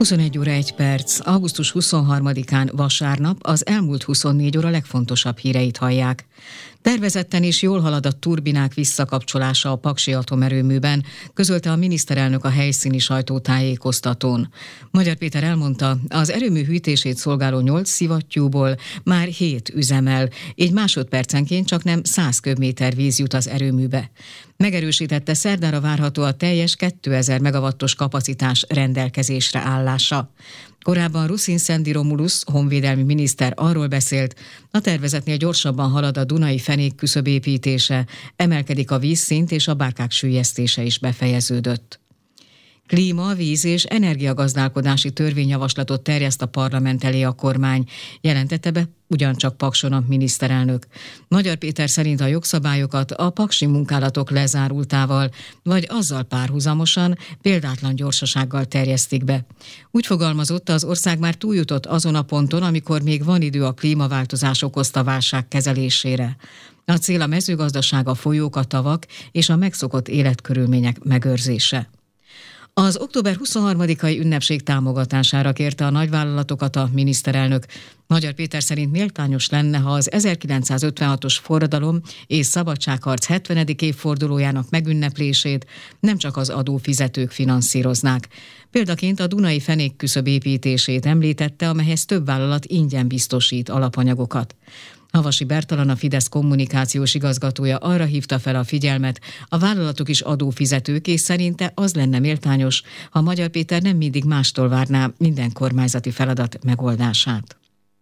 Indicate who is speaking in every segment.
Speaker 1: 21 óra 1 perc, augusztus 23-án vasárnap az elmúlt 24 óra legfontosabb híreit hallják. Tervezetten is jól halad a turbinák visszakapcsolása a Paksi atomerőműben, közölte a miniszterelnök a helyszíni sajtótájékoztatón. Magyar Péter elmondta, az erőmű hűtését szolgáló 8 szivattyúból már 7 üzemel, így másodpercenként csaknem 100 köbméter víz jut az erőműbe. Megerősítette, szerdára várható a teljes 2000 megawattos kapacitás rendelkezésre állása. Korábban Ruszin Szendi Romulusz honvédelmi miniszter arról beszélt, a tervezetnél gyorsabban halad a Dunai fenék küszöb építése, emelkedik a vízszint és a bárkák süllyesztése is befejeződött. Klíma, víz és energiagazdálkodási törvényjavaslatot terjeszt a parlament elé a kormány, jelentette be ugyancsak Pakson a miniszterelnök. Magyar Péter szerint a jogszabályokat a paksi munkálatok lezárultával, vagy azzal párhuzamosan példátlan gyorsasággal terjesztik be. Úgy fogalmazott, az ország már túljutott azon a ponton, amikor még van idő a klímaváltozás okozta válság kezelésére. A cél a mezőgazdaság, a folyók, a tavak és a megszokott életkörülmények megőrzése. Az október 23-ai ünnepség támogatására kérte a nagyvállalatokat a miniszterelnök. Magyar Péter szerint méltányos lenne, ha az 1956-os forradalom és szabadságharc 70. évfordulójának megünneplését nem csak az adófizetők finanszíroznák. Példaként a Dunai fenék küszöb építését említette, amelyhez több vállalat ingyen biztosít alapanyagokat. Havasi Bertalan, a Fidesz kommunikációs igazgatója arra hívta fel a figyelmet, a vállalatok is adófizetők, és szerinte az lenne méltányos, ha Magyar Péter nem mindig mástól várná minden kormányzati feladat megoldását.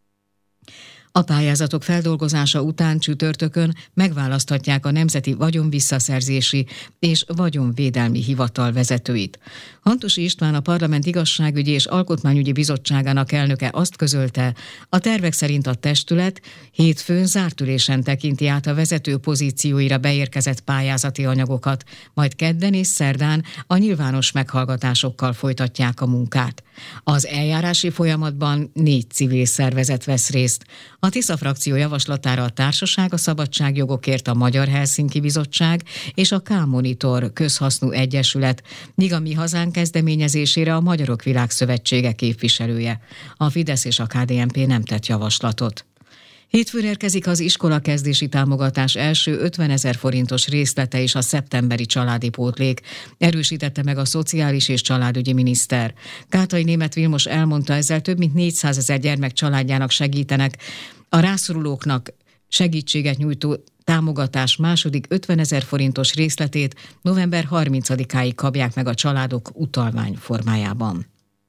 Speaker 1: A pályázatok feldolgozása után csütörtökön megválaszthatják a Nemzeti Vagyonvisszaszerzési és Vagyonvédelmi Hivatal vezetőit. Hantusi István, a Parlament Igazságügyi és Alkotmányügyi Bizottságának elnöke azt közölte, a tervek szerint a testület hétfőn zárt ülésen tekinti át a vezető pozícióira beérkezett pályázati anyagokat, majd kedden és szerdán a nyilvános meghallgatásokkal folytatják a munkát. Az eljárási folyamatban 4 civil szervezet vesz részt. A Tisza frakció javaslatára a Társaság a Szabadságjogokért, a Magyar Helsinki Bizottság és a K-Monitor közhasznú egyesület, míg a Mi Hazánk kezdeményezésére a Magyarok Világszövetsége képviselője. A Fidesz és a KDNP nem tett javaslatot. Hétfőn érkezik az iskolakezdési támogatás első 50 000 forintos részlete és a szeptemberi családi pótlék, erősítette meg a szociális és családügyi miniszter. Kátai Németh Vilmos elmondta, ezzel több mint 400 000 gyermek családjának segítenek. A rászorulóknak segítséget nyújtó támogatás második 50 000 forintos részletét november 30-áig kapják meg a családok utalvány formájában.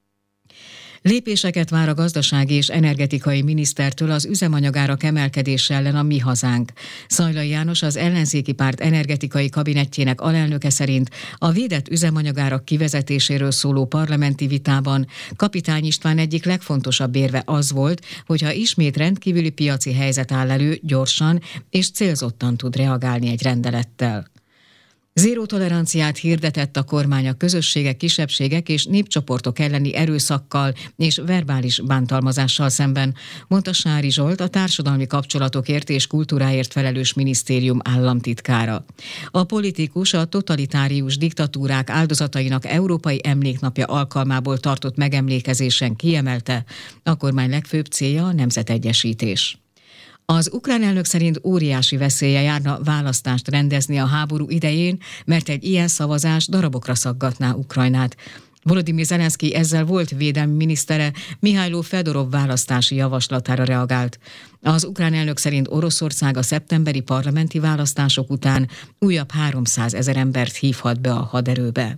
Speaker 1: Lépéseket vár a gazdasági és energetikai minisztertől az üzemanyagárak emelkedése ellen a Mi Hazánk. Szajlai János, az ellenzéki párt energetikai kabinettjének alelnöke szerint a védett üzemanyagárak kivezetéséről szóló parlamenti vitában Kapitány István egyik legfontosabb érve az volt, hogyha ismét rendkívüli piaci helyzet áll elő, gyorsan és célzottan tud reagálni egy rendelettel. Zéró toleranciát hirdetett a kormány a közösségek, kisebbségek és népcsoportok elleni erőszakkal és verbális bántalmazással szemben, mondta Sári Zsolt, a társadalmi kapcsolatokért és kultúráért felelős minisztérium államtitkára. A politikus a totalitárius diktatúrák áldozatainak Európai Emléknapja alkalmából tartott megemlékezésen kiemelte, a kormány legfőbb célja a nemzetegyesítés. Az ukrán elnök szerint óriási veszélye járna választást rendezni a háború idején, mert egy ilyen szavazás darabokra szaggatná Ukrajnát. Volodymyr Zelenszkij ezzel volt védelmi minisztere Mihajlo Fedorov választási javaslatára reagált. Az ukrán elnök szerint Oroszország a szeptemberi parlamenti választások után újabb 300 000 embert hívhat be a haderőbe.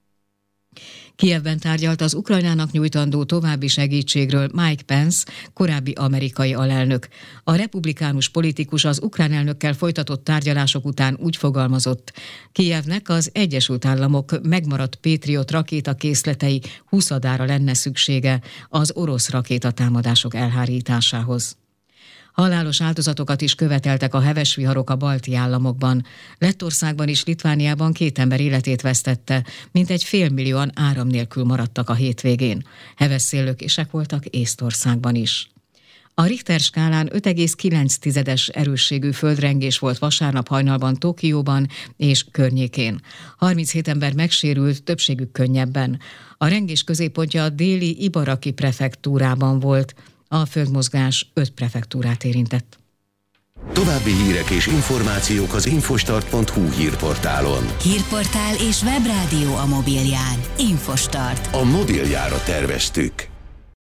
Speaker 1: Kijevben tárgyalt az Ukrajnának nyújtandó további segítségről Mike Pence, korábbi amerikai alelnök. A republikánus politikus az ukrán elnökkel folytatott tárgyalások után úgy fogalmazott, Kijevnek az Egyesült Államok megmaradt Patriot rakétakészletei 20-adára lenne szüksége az orosz rakétatámadások elhárításához. Halálos áldozatokat is követeltek a heves viharok a balti államokban. Lettországban és Litvániában 2 ember életét vesztette, mintegy 500 000 áram nélkül maradtak a hétvégén. Heves széllökések voltak Észtországban is. A Richter skálán 5,9-es erősségű földrengés volt vasárnap hajnalban Tokióban és környékén. 37 ember megsérült, többségük könnyebben. A rengés középpontja a déli Ibaraki prefektúrában volt. A földmozgás 5 prefektúrát érintett.
Speaker 2: További hírek és információk az infostart.hu hírportálon.
Speaker 3: Hírportál és webrádió a mobilján. Infostart.
Speaker 2: A mobiljára terveztük.